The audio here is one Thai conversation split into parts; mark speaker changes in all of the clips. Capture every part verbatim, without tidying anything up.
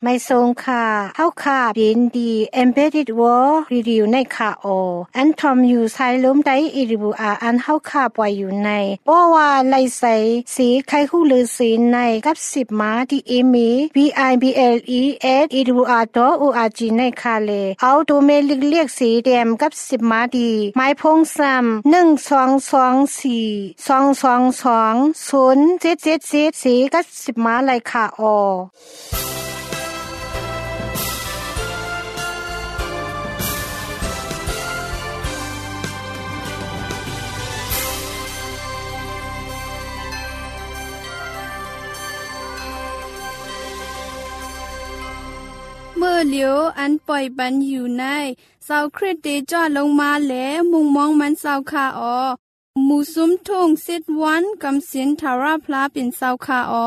Speaker 1: ไม่ทรงค่ะเฮาค่ะยินดี Embedded World Review ในค่ะโออันทอมอยู่ไซล้มได้อีริบูอาอันเฮาค่ะปล่อยอยู่ในบ่ว่าไลใสสีไข่ฮู้ลือสีในกับสิบมาที่อีมี บี ไอ บี แอล อี เอส อี ดับเบิลยู อาร์ ดอท โอ อาร์ จี ในค่ะเลเอาตัวเมลิกเรียกสีแดงกับสิบมาดีไม้พงซ้ำหนึ่ง สอง สอง สี่ สอง สอง สอง ศูนย์ เจ็ด เจ็ด เจ็ดสีกับสิบมาเลยค่ะโอ
Speaker 2: เมื่อเหลียวอันปล่อยบันอยู่ในเสาคริสเตจอดลงมาแล้วมุงมองมันเสาคาออหมู่ซุ้มทุ่งสิดวันกำสินทาราพลาเป็นเสาคาออ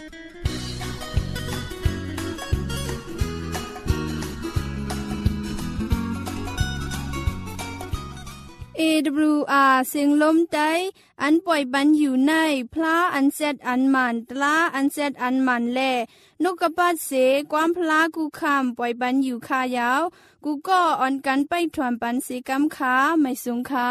Speaker 2: เอ ดับเบิลยู อาร์ เสียงลมใจอันปล่อยบันอยู่ในพระอันเซดอันมันตลาอันเซดอันมันแลนกกระปัดเสความพลากูคำปล่อยบันอยู่คายาวกูก็อ่อนกันไปถวนปันสีกำขาไม่สูงขา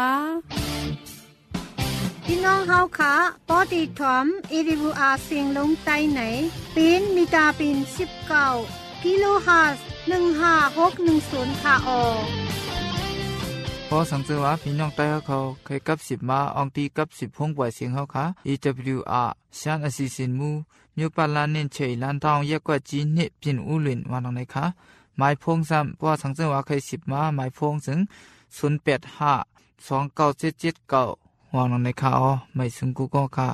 Speaker 1: พี่น้องเฮาค่ะปอดีถอม เอ ดับเบิลยู อาร์ เสียงลมใต้ไหนปีนมีตาปีนสิบเก้ากิโลเฮิรตซ์หนึ่งห้าหกหนึ่งศูนย์ค่ะออ
Speaker 3: พอสังเกตว่าพี่น้องใต้เขาเคยกับสิบมาอองตีกับสิบพงปล่อยเสียงเขาค่ะ เอ ดับเบิลยู อาร์ ชันอสิสินมูมิวปาลานินเฉยลันทองเยกกว่าจีนเนี่ยปินอุลินวันไหนคะหมายพงซ้ำพอสังเกตว่าเคยสิบมาหมายพงถึงศูนย์แปดห้าสองเก้าเจ็ดเจ็ดเก้าวันไหนคะอ๋อไม่ถึงกูก็ค่ะ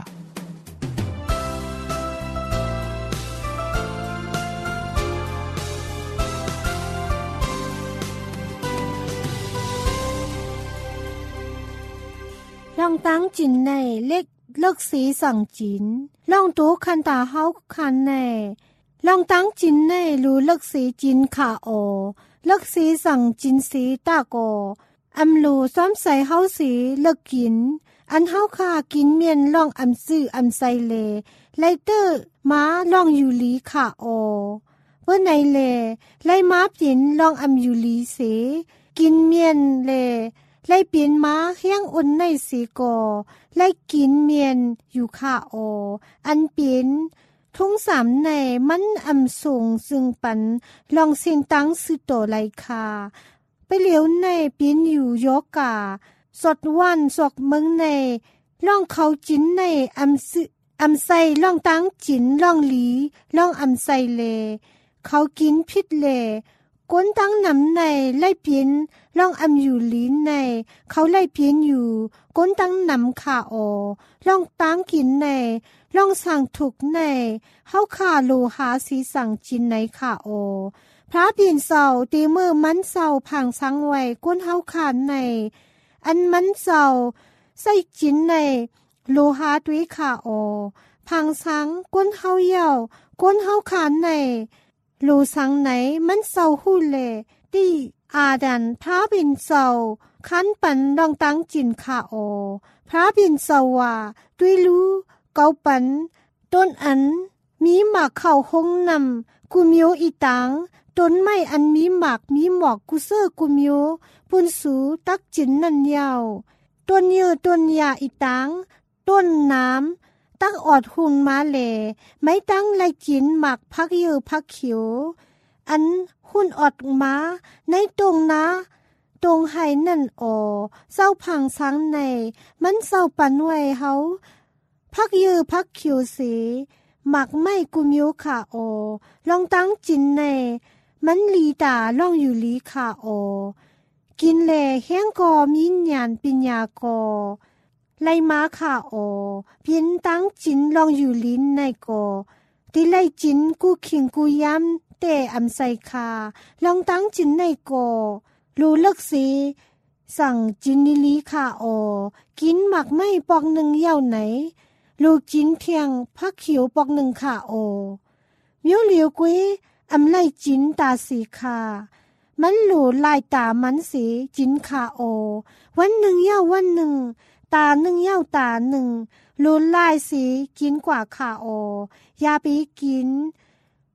Speaker 1: ลองตั้งจินในเล็กเลิกสีสั่งจินลองตูคันตาเฮาคันในลองตั้งจินในรู้เลิกสีจินขาโอเลิกสีสั่งจินสีตาโกอำรูซ้อมใส่เฮาสีเลิกกินอันเฮาคากินเมียนลองอำซื้ออำใส่เลไลเตอร์ม้าลองอยู่ลีขาโอเมื่อในเลไลม้าปินลองอำอยู่ลีเสกินเมียนเลไล่เปลี่ยนม้าเฮียงอุ่นในสีกอไล่กินเมียนอยู่ค่าโออันเปลี่ยนทุ่งสามในมันอำสูงซึ่งปันลองเสียงตั้งสุดโตไลคาไปเหลียวในเปลี่ยนอยู่ยกกาสดวันสกเมืองในล่องเขาจินในอำซึอำใส่ล่องตั้งจินล่องหลีล่องอำใส่เลเขากินพิษเลก้นตั้งนำในไล่เปลี่ยนล่องอำอยู่ลิ้นในเขาไล่เพี้ยนอยู่ก้นตั้งนำขาโอล่องตั้งกินในล่องสั่งถูกในเฮาขาโลหาสีสั่งจินในขาโอพระเปลี่ยนเศร้าตีมือมันเศร้าผังสังไว้ก้นเฮาขานในอันมันเศร้าใส่จินในโลหาด้วยขาโอผังสังก้นเฮาเย่าก้นเฮาขานในโลสังไหนมันเศร้าหู้เลตีอาดันพระบินเศร้าคันปันลองตั้งจินขาโอพระบินเศร้าว่าด้วยรู้เกาปันต้นอันมีหมากเข้าห้องนำกุมิโออีตังต้นไม้อันมีหมากมีหมอกกุเซอร์กุมิโอปุนสูตักจินนันยาวต้นเยือต้นยาอีตังต้นน้ำตักออดหุ่นมาแหลไม่ตั้งไล่จินหมากพักเยือพักเขียวอันหุ่นออดมาในตรงนะตรงไห้นั่นออเศร้าพังสังในมันเศร้าปันไว้เฮาพักยือพักเขียวสีหมักไม่กุมิวขาโอลองตั้งจินในมันลีตาล่องอยู่ลีขาโอกินแลแห้งกอมีญาณปัญญากอไล่ม้าขาโอเพียนตั้งจินล่องอยู่ลิ้นในกอที่ไล่จินกูขิงกูย้ำแต่อำใส่คาลองตั้งจินในกอรู้เลิกสีสั่งจินนิลีขาโอกินหมักไม่ปอกหนึ่งเย่าไหนลูกจินเทียงพักเขียวปอกหนึ่งขาโอมิวเหลียวกุ้ยอำไล่จินตาสีคามันหลูลายตามันสีจินขาโอวันหนึ่งเย่าวันหนึ่งตาหนึ่งเย่าตาหนึ่งลูลายสีกินกว่าขาโอยาปีกิน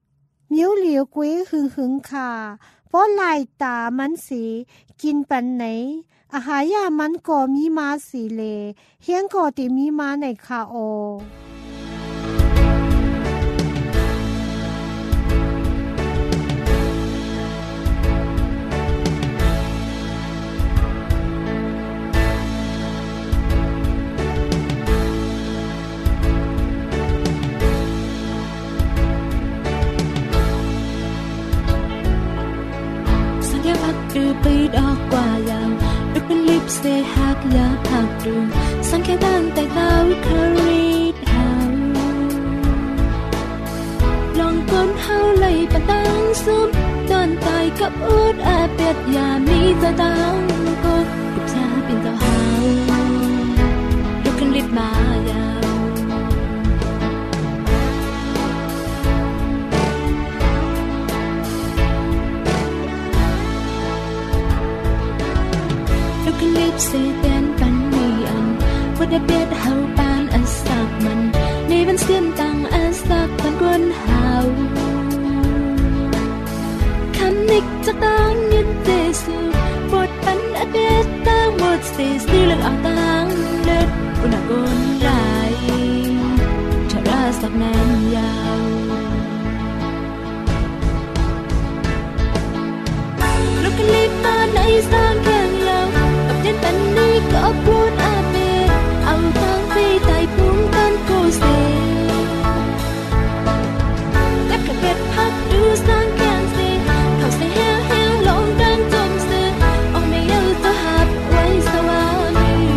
Speaker 1: มิวเหลียวกวยหึงหึงค่ะเพราะลายตามันสีกินปันไหนอาหารยามันก็มีมาสีเลเฮียงก็ติมีมาในคาโอ
Speaker 4: ดูไปดอกกว่ายาวดูเป็นลิปเซหักยาหักดูสังแค่ตั้งแต่ดาวคารีดหาวลองก้นเฮาเลยปะตังซุปตอนตายกับอุดอาเปียดยามีตะตังก็กุบชาเป็นเจ้าหาวดูกันลิปมายาวลิปเซเต้นปันมีอันวัดเบียดเฮาปานอันสักมันในบันเสียนตังอันสักปันกวนเฮาคำนิกจากตังยินเตสูบทปันอเบียดตังหมดเสสีเลือกเอาตังเลิศกุนากนไหลชาราสักแนนยาวลูกลิปมาในสร้างแข่งเราเป็นปันนี้ก็พูดอาเบดเอาทางไปไต่พุ่งกันโกเซและกระเบ็ดพักดูสร้างแข่งเซเขาเซแห้งแห้งลงดังจมเสือออกไม่เอาตัวหับไว้สว่าง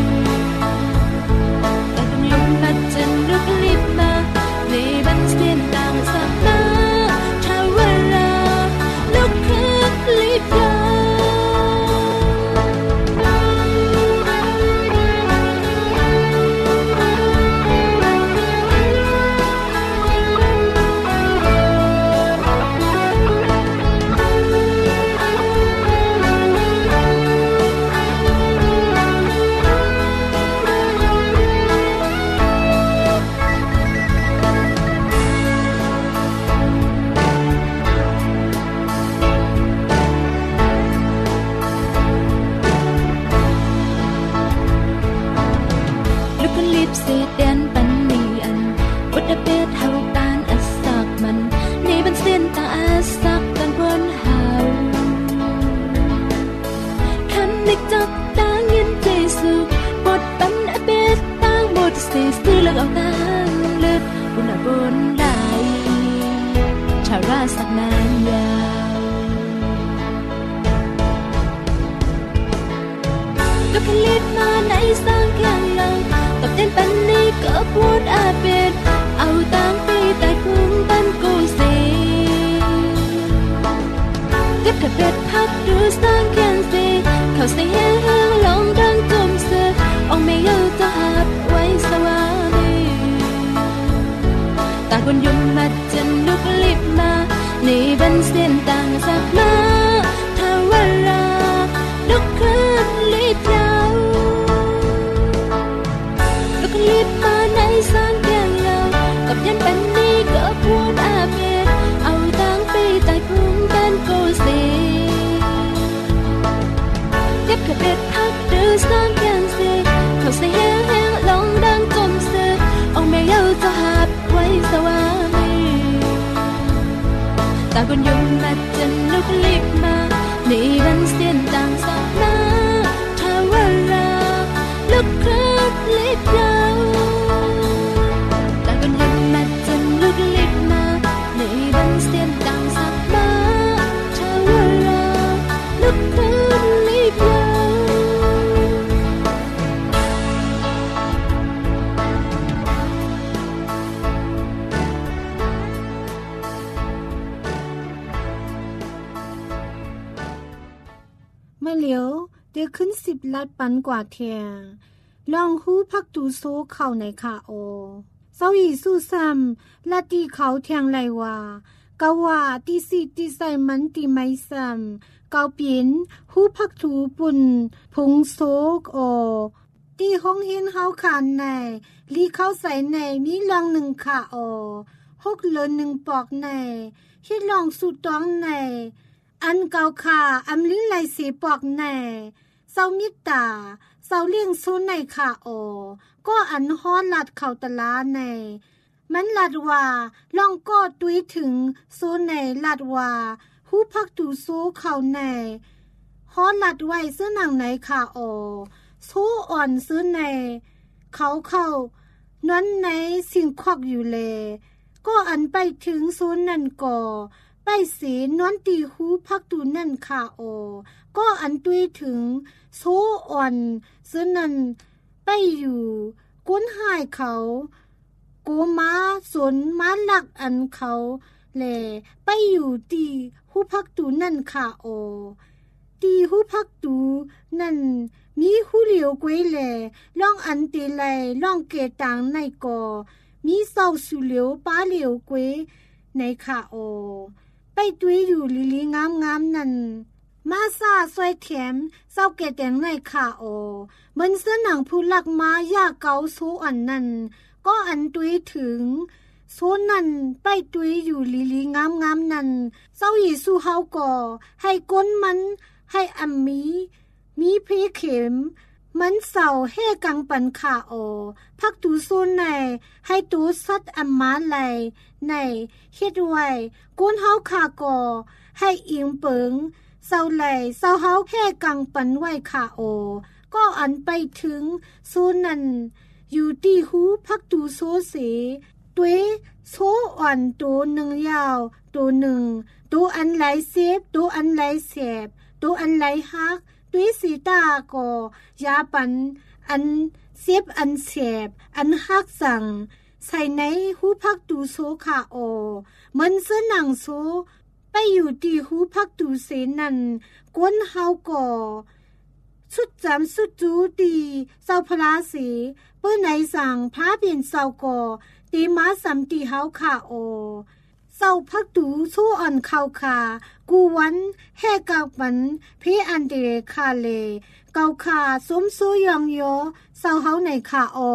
Speaker 4: แต่เป็นลมพัดจนลุกลิบมาในบันเสียนต่างสักมาชาวเวลาลุกขึ้นลิบยาเสียแดนปันมีอันวัดเบียดเฮาตานอัศสักมันในบันเส้นตาอัศสักกันบนเฮาคำนิกจับตางยินใจสุบทปันอเบียดตางบทเสียซื้อเลือกเอาตางเลือดบุญบนได้ชาราสักนานยาวลูกลิดมาในสร้างแข่งเราตบเต้นปันนี้ก็พูดอาเบ็ดเอาตังไปไต่พุ่งปันกูเซเก็บกระเบ็ดพักดูสร้างแข่งเซเขาเซแห้งแห้งลงดังจมเสือออกไม่เอาตัวหับไว้สว่างต่างคนยุ่มมัดจนลุกลิบมาในบันเส้นต่างสักมาถ้าเวลาลุกขึ้นลิบยาวลิบมาในสร้างแก่งเรากับยันปันนี้ก็พูดอาเบดเอาตังไปไต่พุ่งกันโกเซเก็บกระเบ็ดพักดูสร้างแก่งเซเขาเซแห้งแห้งลงดังจมเสือออกไม่เอาตัวหับไว้สว่างตาคนยุ่งมัดจนลุกลิบมาในบันเสียนต่างสักมาถ้าเวลาลุกขึ้นลิบยาวตาคนยุ่งมัดจนลุกลิบมาในบันเสียนต่างสักมาถ้าเวลาลุกขึ้นลิบยาว
Speaker 1: เมื่อเหลียวเดี๋ยวขึ้นสิบลัดปันกว่าเทียลองหู้พักตูโซเข้าในคาโอเศร้าอีสู้ซ้ำละตีเขาเทียงไรว่ากะว่าตีสิตีใส่มันตีไม่ซ้ำเกาปินหู้พักตูปุ่นพุงโซกโอตีห้องเห็นเฮาขานในลีเข้าใส่ในมีลองหนึ่งคาโอหกเหลือหนึ่งปอกในฮิดลองสุดต้องในอันเกาคาอำลิ้งไหลสีปอกในเศร้ามิตาเศร้าเลี้ยงซูในขาโอก็อันฮ้อนลัดเข้าตะลาในมันลัดว่าลองก็ตุยถึงซูในลัดว่าหูพักตูซูเข้าในฮ้อนลัดไว้ซื้อหนังในขาโอซูอ่อนซื้อในเขาเข้านอนในสิ่งควักอยู่เลก็อันไปถึงซูนนั่นก่อไปสีนอนตีหูพักตูนั่นขาโอก็อันตุยถึงโซอ่อนซื้อนั่นไปอยู่ก้นหายเขากูมาสนมาหลักอันเขาแลไปอยู่ตีหูพักตูนั่นขาโอตีหูพักตูนั่นมีหูเหลียวกวยแลล่องอันตีไลล่องเกตังในก่อมีเศร้าสุเหลียวป้าเหลียวกวยในขาโอไปตุยอยู่ลิลิงามงามนั่นมาซาซอยแถมเศร้าเกตังในขาโอมันเสื้อหนังผู้หลักมายาเกาโซอันนั่นก็อันตุยถึงโซนั่นไปตุยอยู่ลิลิงามงามนั่นเศร้าอีสู้เฮาก่อให้ก้นมันให้อัมมีมีพีเข็มมันเศร้าเฮกังปันขาโอพักตูโซนในให้ตูสัดอัมมาไหลในเฮ็ดไว้ก้นเฮาขาก่อให้อิงเปิงเศร้าไหลเศร้าเฮาเฮกังปันไว้ขาโอก็อันไปถึงโซนนั้นอยู่ที่หูพักตูโซเสตัวโซอ่อนตัวหนึ่งยาวตัวหนึ่งตัวอันไหลเซฟตัวอันไหลแสบตัวอันไหลฮักตัวสีตาก็ยาปันอันเซฟอันแสบอันฮักสั่งใส่ในหูพักตูโซขาโอมันเสื้อหนังโซไปอยู่ที่หูพักตูเสนันก้นเฮาก่อสุดจำสุดจูตีเศร้าพลาสีเปื้อไหนสั่งพระเปลี่ยนเศร้าก่อตีมาสำตีเฮาขาโอเศร้าพักตูสู้อ่อนเข้าขากูวันแห่กาวปันเพอันเดคาเลเกาขาสมสู้ยองโยเศร้าเฮาในขาโอ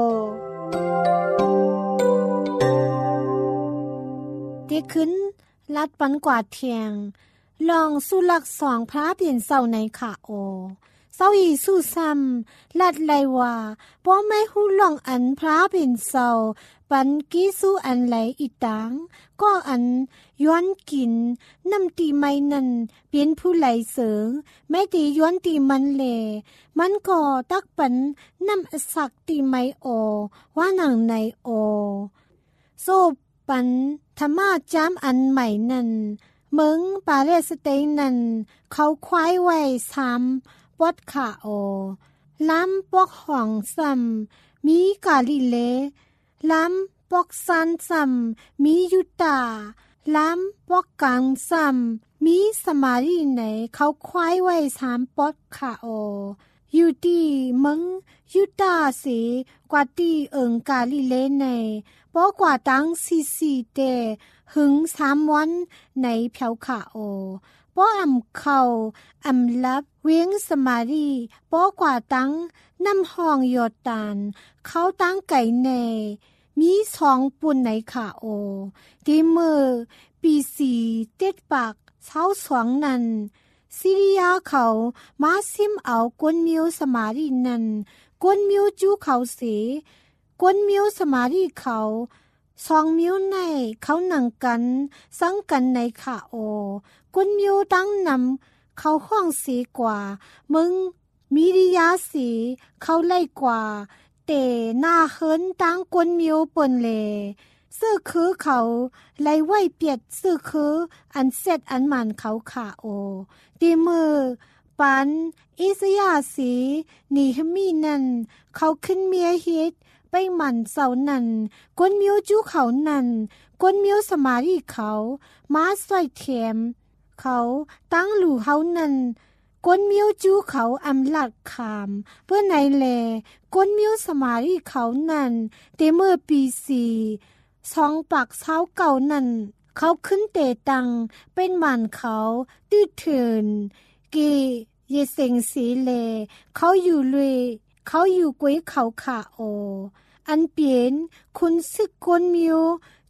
Speaker 1: เด็กขึ้นลัดปันกว่าเทียงลองสู้หลักสองพระเปลี่ยนเศร้าในขาโอเศร้าอีสู้ซ้ำลัดไลว่าป้อไม่หูลองอันพระเป็นเศร้าปันกี้สู้อันไหลอีตังก็อันย้อนกินน้ำตีไม่นั่นเป็นผู้ไหลเสือไม่ตีย้อนตีมันเลมันก็ตักปันน้ำสักตีไม่โอว่าหนังในโอโซปันธรรมาจามอันใหม่นั่นเมืองปาเลสไตน์นั่นเขาควายไว้ซ้ำปอดขาโอล้ำปอกห่องซ้ำมีกาลิเลล้ำปอกซันซ้ำมียุตาล้ำปอกกังซ้ำมีสมารีไหนเขาควายไว้สามปอดขาโออยู่ที่เมืองยุตาสีกว่าที่เอิงกาลิเลในปอกว่าตั้งซีซีเตหึงสามวันในเพียวขาโอป้ออำเขาอำลับเวียงสมารีป้อกว่าตั้งน้ำห้องยอดตานเขาตั้งไก่เนมีสองปุ่นในขาโอดีมือปีสีเต็ดปากเช้าสองนั้นซิริยาเขามาซิมเอากวนมิวสมารีนั้นกวนมิวจูเขาเสกวนมิวสมารีเขาสองมิวในเขาหนังกันสังกันในขาโอกุนมิวตั้งนำเขาห้องสีกว่ามึงมีริยาสีเขาไล่กว่าเตหน้าเฮินตั้งกุนมิวปนเลซื้อคือเขาไล่ไว้เปียดซื้อคืออันเสร็จอันมันเขาขาโอตีมือปันอิสยาสีนีฮมีนันเขาขึ้นเมียฮิตไปหมันเสานั่นกวนมิวจูเขานั่นกวนมิวสมารีเขามาสอยเทียมเขาตั้งหลู่เฮานั่นกวนมิวจูเขาอำลัดขามเพื่อไหนแลกวนมิวสมารีเขานั่นเตเมื่อปีสี่สองปากเช้าเก่านั่นเขาขึ้นเตตังเป็นหมันเขาตื้อเถินเกเยเซงสีเลเขาอยู่เลยเขาอยู่กวยเขาขาโออันเปลี่ยนคุณซึกกวนมิว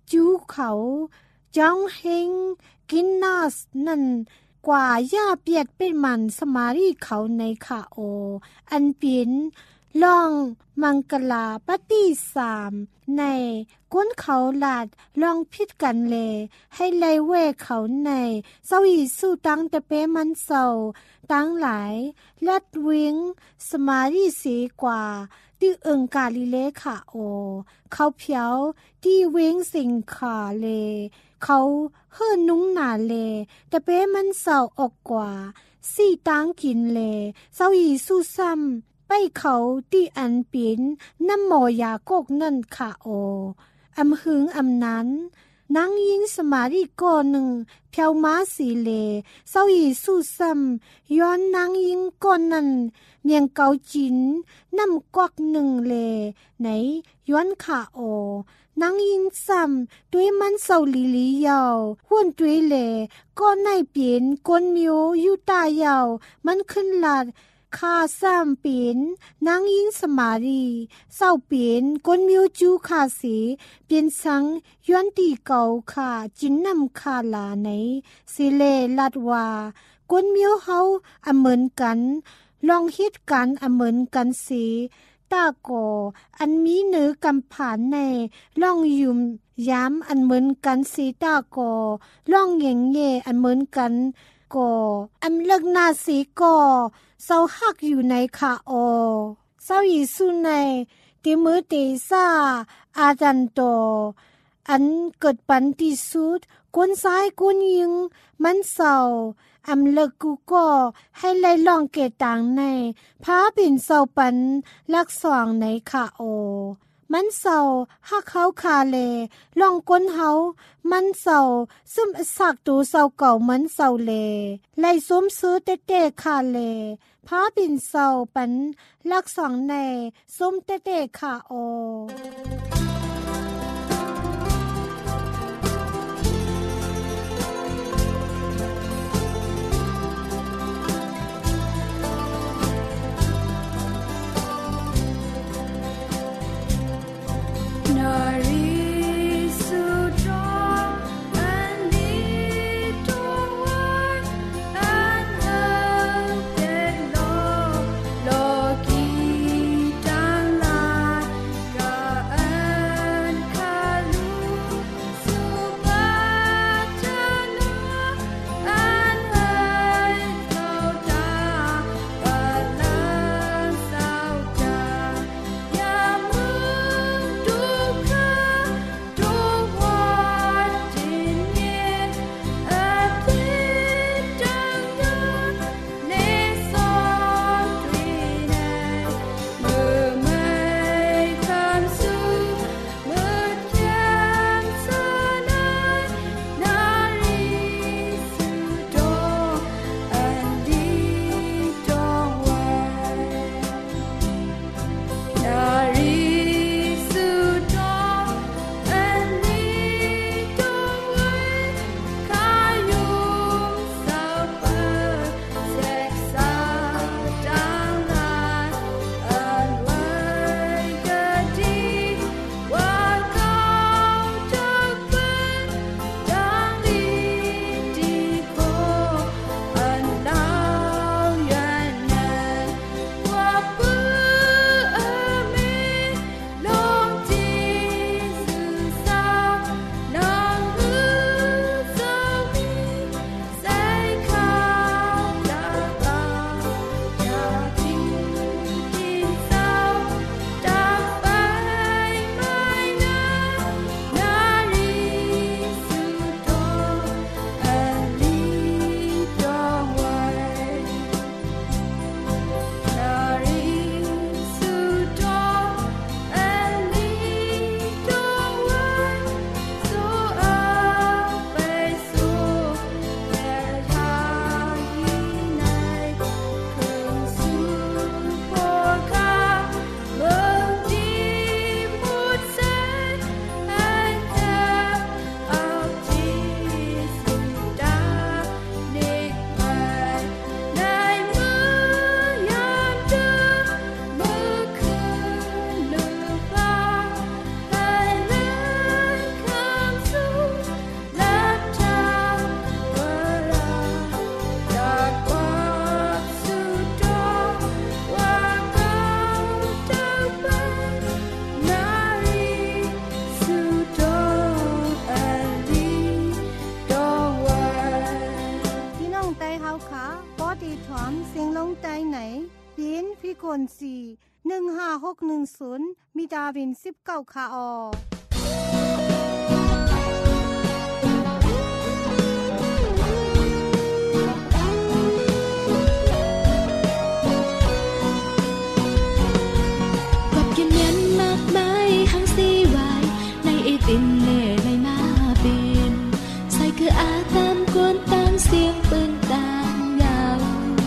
Speaker 1: จูเขาจองเฮงกินนาสนั่นกว่าย่าเปียดเป็นมันสมารีเขาในขาโออันปินลองมังกลาปฏิสามในก้นเขาลาดลองพิดกันเลให้ไลเวเขาในเศร้าอีสู้ตั้งแต่เปมันเศร้าตั้งหลายลัดวิงสมารีสีกว่าที่เอิงกาลิเลขาโอเขาเพียวที่เวงสิงขาเลเขาเฮือนุ้งหนาเลแต่เปมันเศร้าออกกว่าสี่ตั้งกินเลเศร้าอีสู้ซ้ำไปเขาที่อันปินน้ำหมอยากกนั่นค่ะโออำหึงอำนั้นนางยิงสมารีก่อหนึ่งเพียวม้าสีเลเศร้าอีสู้ซ้ำย้อนนางยิงก่อนนั้นเมียงเกาจินน้ำกวักหนึ่งเลไหนย้อนค่ะโอนางยิงซ้ำด้วยมันเศร้าลีลียาวห้วนด้วยเลก้อนในเปลี่ยนก้นมิวอยู่ตายาวมันขึ้นลาดคาซ้ำปีนนางยิงสมารีเศร้าปีนก้นมิวจูคาสีเปลี่ยนสังย้อนตีเก่าค่ะจินนำคาลาในสิเลลัดว่าก้นมิวเฮาอเหมือนกันลองฮิตกันอเหมือนกันสีตาโกอันมีเนื้อกำผ่านในล่องยุมย้ำอันเหมือนกันสีตาโกล่องเหย่งเย่อันเหมือนกันก็อันเลิกนาสีก็เศร้าหักอยู่ในขาโอเศร้าอีสุในติมือติซาอาจันโตอันเกิดปันที่สุดคนซ้ายคนยิงมันเศร้าอำเลิกกูก็ให้ไล่ลองเกต่างในพาปิ่นเศร้าปันลักสว่างในขาโอมันเศร้าหักเขาคาเลลองก้นเฮามันเศร้าซึมสักตูเศร้าเก่ามันเศร้าเลไล่สมซื้อเตเตคาเลพาปิ่นเศร้าปันลักสว่างในสมเตเตคาโอ
Speaker 2: Loki
Speaker 1: ตีถามเสียงลงใต้ไหนปีนพี่กนสี่หนึ่งห้าหกหนึ่งศูนย์มีดาวินสิบเก้าคาออ
Speaker 4: ตินเล่ในมาปีนใส่คืออาตามกวนตามเสียงปืนตามยาว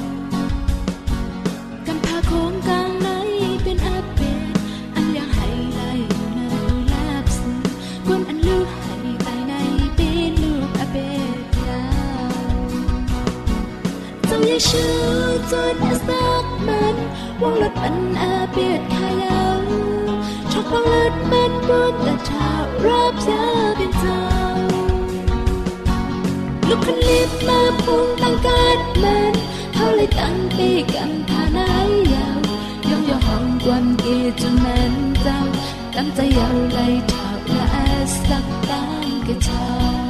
Speaker 4: กันพาโค้งกลางไหนเป็นอาเปดอันยังให้ไหลในลาบซื้อกวนอันลูกให้ตายในเป็นลูกอาเปดยาวเจ้าอย่าชื่อจนอาสักมันวงรถอันอาเปดขายาวชกบังเลิศมันบนแต่เท้ารับยาเป็นเจ้าลุกขึ้นรีบมาพุ่งตั้งการมันเขาเลยตั้งปีกันทานายยาวยองยองห้องกวนเกจนมันเจ้าตั้งใจยาวเลยเท้าและสักตั้งกระชา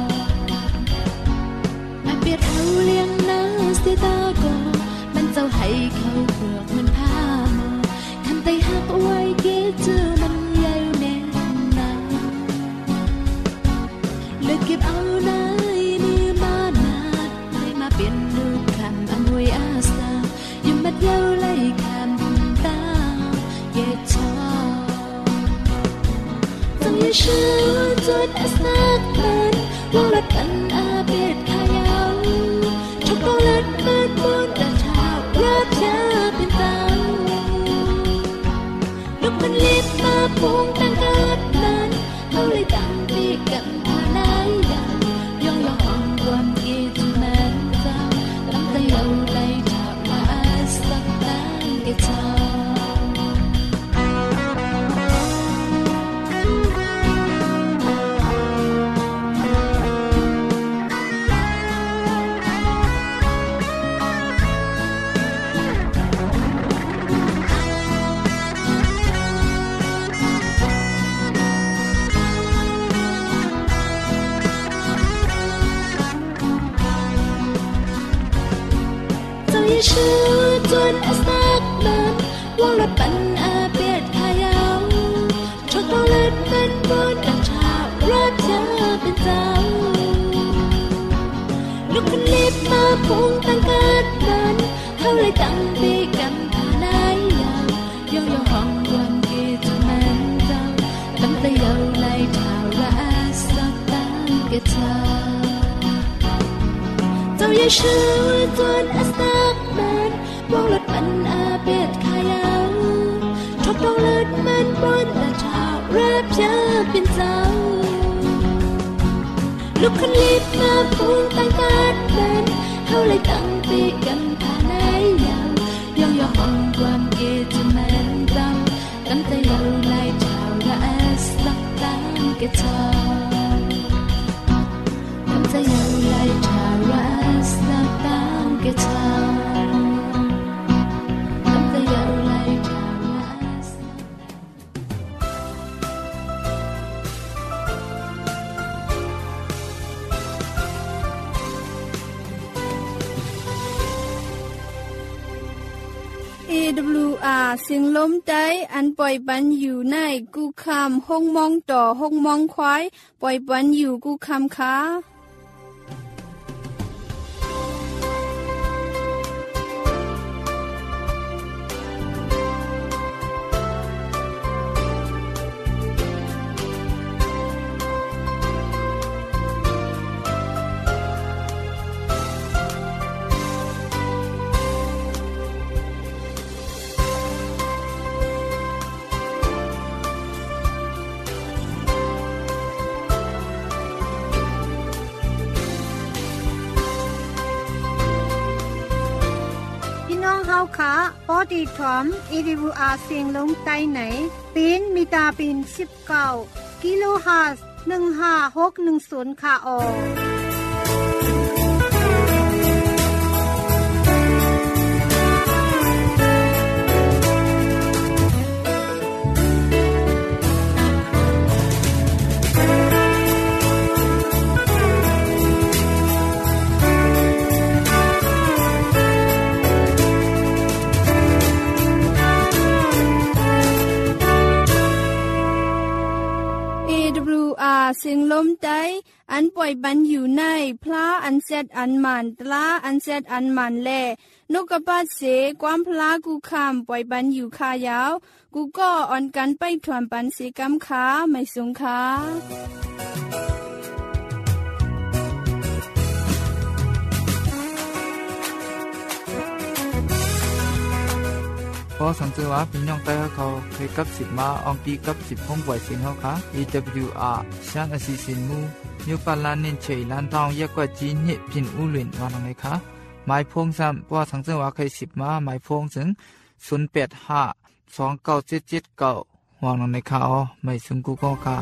Speaker 4: อาเปียเท้าเลี้ยงน้าเสียตาก็มันเจ้าให้เขาเปลือกมันผ้ามาคันไตหักไว้เกจมันเก็บเอาในมือมานาดให้มาเป็นลูกคำอำนวยอาสายุ่มมัดเย้าไล่คำตาเย็ดชอต้องอย่าชื่อจนอาสักมันวงลัดกันอาเบ็ดขายาวชกต้องลัดมันบนกระเท้ารับยาเป็นเต้าลูกมันรีบมาพุ่งตั้งการมันเขาเลยตั้งปีกันชื่อจนอาสักมันวงรถปันอาเปียดขายาวชกต้องเลิศมันบนกระเท้ารับยาเป็นเจ้าลุกขึ้นรีบมาพุ่งตั้งการมันเขาเลยตั้งปีกันทานายยาวยองยองห้องวันเกจมันเจ้าตั้งแต่ยาวไล่เท้าและสักตั้งกระเท้าเจ้าอย่าชื่อจนอาสักมันวงรถมันอาเบ็ดขายาวชกต้องเลิศมันบนแต่เท้ารับยาเป็นเจ้าลุกขึ้นรีบมาพุ่งตั้งการมันเขาเลยตั้งปีกันทานายยาวยองยองห้องความเกจมันเจ้าตั้งแต่ยาวไล่เท้าและสักตั้งกระเท้าตั้งแต่ยาวไล่เท้าและสักตั้งกระเท้า
Speaker 2: เอ ดับเบิลยู อาร์ เสียงลมใต้อันปล่อยปันอยู่ในกูคำห้องมองต่อห้องมองควายปล่อยปันอยู่กูคำค้า
Speaker 1: ค่ะปอดีถอม เอ ดับเบิลยู อาร์ เสียงลงใต้ไหนปีนมีตาปีนสิบเก้ากิโลเฮิรตซ์หนึ่งห้าหกหนึ่งศูนย์ค่ะออ
Speaker 2: อันปล่อยบันอยู่ในพระอันเซดอันมันตลาอันเซดอันมันแลนกกระปัดเสความพลากูคำปล่อยบันอยู่คายาวกูก็อ่อนกันไปถวนปันสีกำขาไม่สงขา
Speaker 3: พอสังเกตว่าพี่น้องใต้เขาเคยกับสิบมาอองตีกับสิบห้องไหวเสียงเขาค่ะ เอ ดับเบิลยู อาร์ ชานอสิสินมูมิวปาลานเน้นเฉยลานทองยากกว่าจีนเห็บพินอุลินวานงไงคะหมายพงซ้ำว่าสังเกตว่าเคยสิบมาหมายพงถึงศูนย์แปดห้าสองเก้าเจ็ดเจ็ดเก้าวางลงในข่าวไม่ซึ่งกูก็ค่ะ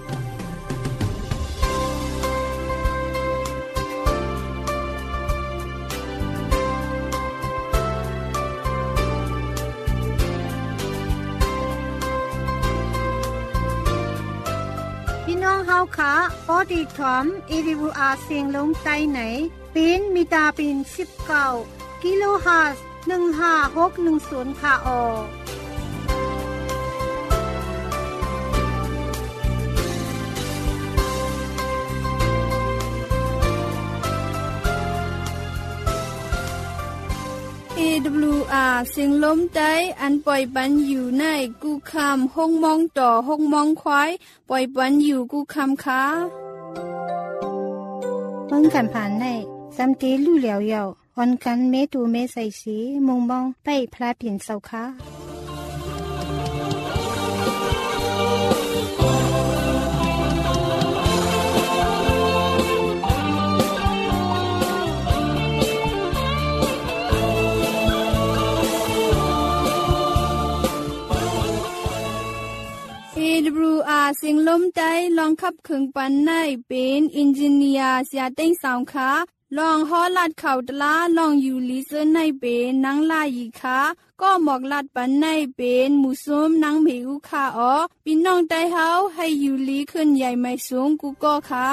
Speaker 1: พี่น้องเฮาค่ะปอดีถอม เอ ดับเบิลยู อาร์ เสียงลมใต้ไหนเป็นมีตาเป็นสิบเก้ากิโลเฮิรตซ์หนึ่งห้าหกหนึ่งศูนย์ค่ะออ
Speaker 2: เอ ดับเบิลยู อาร์ เสียงลมใต้อันปล่อยปันอยู่ในกูคำห้องมองต่อห้องมองควายปล่อยปันอยู่กูคำค่ะ
Speaker 1: เบิ่งกันผ่านในซัมเตลู่แล้วยาวออนกันเมตูเมใส่สีมงมองไปพระเปลี่ยนเสาค่ะ
Speaker 2: เอ ดับเบิลยู อาร์ เสียงลมใต้ลองขับเครื่องปันในเป็นอินจิเนียร์เสียเต้งสาวค่ะลองฮอลัดเข่าตลาลองอยู่ลิเซอร์ในเป็นนังลายีค่ะก็หมอกลัดปันในเป็นหมูส้มนังเมอุค่ะอ๋อพี่น้องใต้เฮาให้อยู่ลีขึ้นใหญ่ไม่สูงกูก็ค่ะ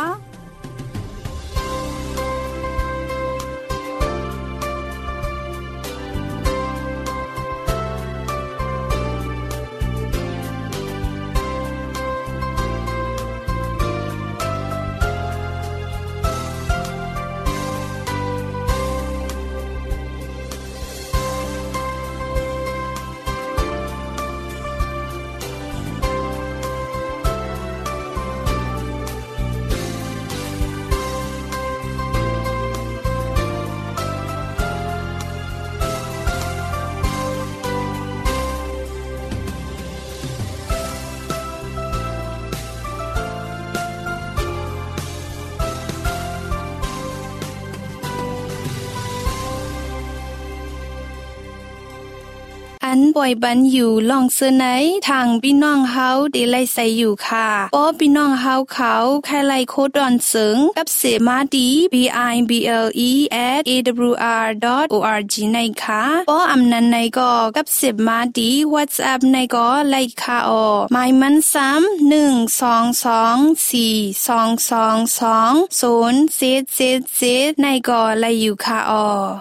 Speaker 2: อันปล่อยบันอยู่ลองเสนอทางพี่น้องเฮาได้ไล่ใส่อยู่ค่ะป้อพี่น้องเฮาเขาแค่ไล่โคดอนเสิงกับเสมาดี บี ไอ บี แอล อี แอท เอ ดับเบิลยู อาร์ ดอท โอ อาร์ จี ในค่ะป้ออำนันในก็กับเสมาดี WhatsApp ในก็ไล่ค่ะออหมายมันซ้ำหนึ่ง สอง สอง สี่ สอง สอง สอง ศูนย์ เจ็ด เจ็ด เจ็ดในก็ไล่อยู่ค่ะออ